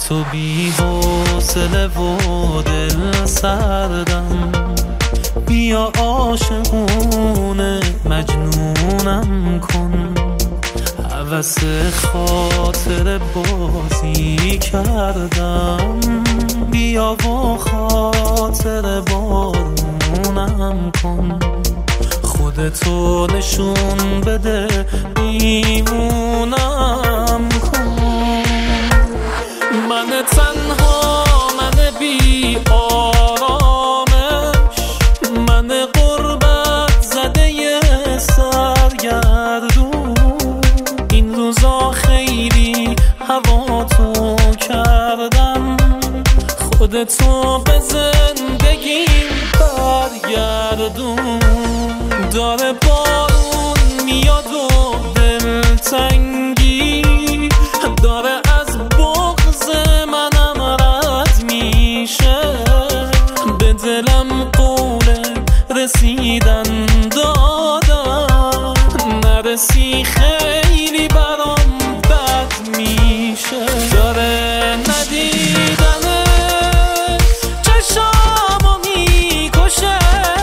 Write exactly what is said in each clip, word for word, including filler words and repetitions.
تو بی حوصله و دل سردم، بیا عاشقونه مجنونم کن. هوس خاطر بازی کردم، بیا و خاطر بارونم کن. خودتو نشون بده میمونم کن. من تنها، من بی آرامش، من غربت زده سرگردون. این روزا خیلی هوا تو کردم، خودتو به زندگیم برگردون. داره بارون میاد و دلتنگی داره از بغض منم رد میشه. به دلم قول رسیدن دادم، نرسی خیلی برام بد میشه. داره ندیدنه چشامو میکشه،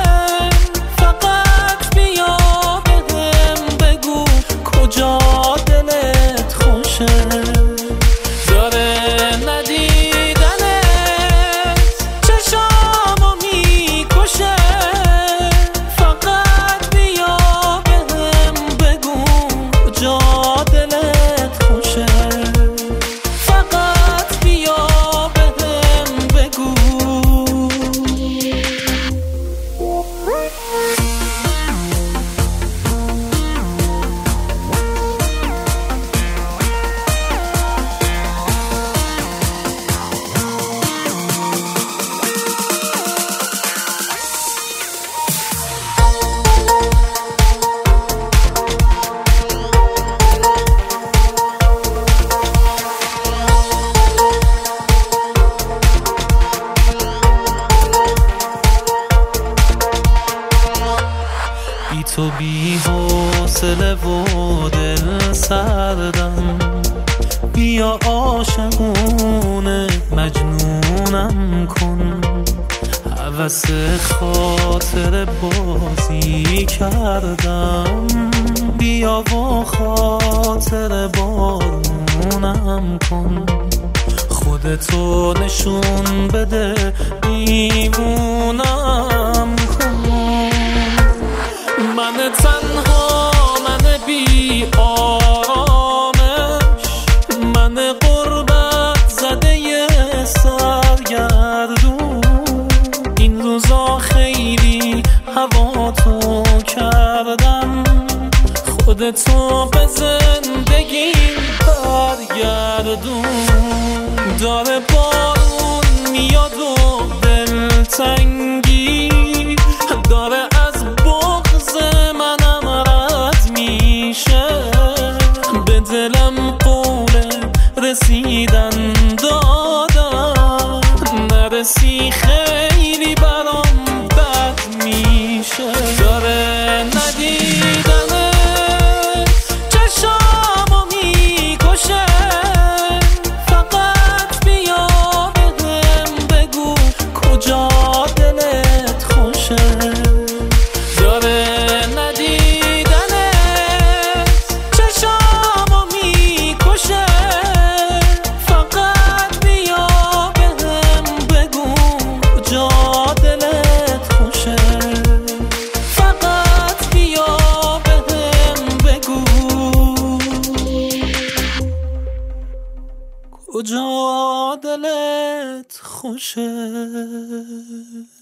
فقط بیا بهم بگو کجا دلت خوشه. داره ندیدنت چشامو میکشه، فقط بیا بهم بگو کجا دلت خوشه. فقط بیا بهم بگو. بی تو بی حوصله و دل سردم، بیا عاشقونه مجنونم کن. هوس خاطر بازی کردم، بیا و خاطر بارونم کن. خودتو نشون بده میمونم کن. من تنها، من بی آرامش، من غربت زده سرگردون. این روزا خیلی هوا تو کردم، خودتو به زندگیم برگردون. داره بارون میاد و دلتنگی داره از بغض منم رد میشه. به دلم قول رسیدن دادم، نرسی خیلی برام بد میشه. داره ندیدنه چشامو میکشه، فقط بیا بهم بگو کجا دلت خوشه. داره ندیدنت چشامو میکشه، فقط بیا بهم بگو کجا دلت خوشه. فقط بیا بهم بگو کجا دلت خوشه.